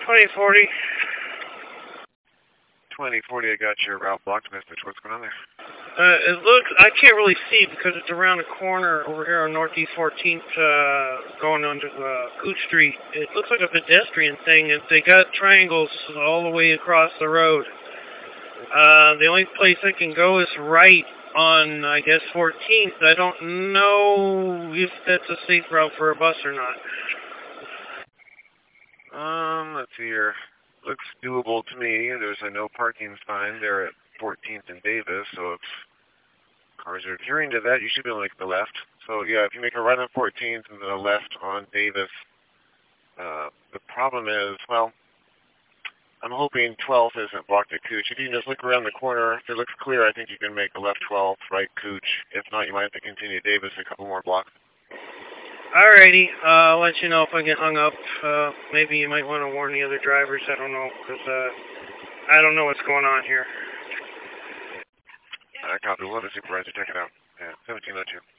2040. 2040, I got your route blocked message. What's going on there? It looks, I can't really see because it's around the corner over here on Northeast 14th, going onto Cooch Street. It looks like a pedestrian thing, and they got triangles all the way across the road. The only place I can go is right on, I guess, 14th. I don't know if that's a safe route for a bus or not. Let's see here. Looks doable to me. There's a no parking sign there at 14th and Davis, so if cars are adhering to that, you should be able to make the left. So yeah, if you make a right on 14th and then a left on Davis, the problem is, well, I'm hoping 12th isn't blocked at Cooch. If you can just look around the corner, if it looks clear, I think you can make a left 12th, right Cooch. If not, you might have to continue Davis a couple more blocks. Alrighty, I'll let you know if I get hung up. Maybe you might want to warn the other drivers. I don't know, because I don't know what's going on here. Copy. We'll have a supervisor check it out. Yeah, 1702.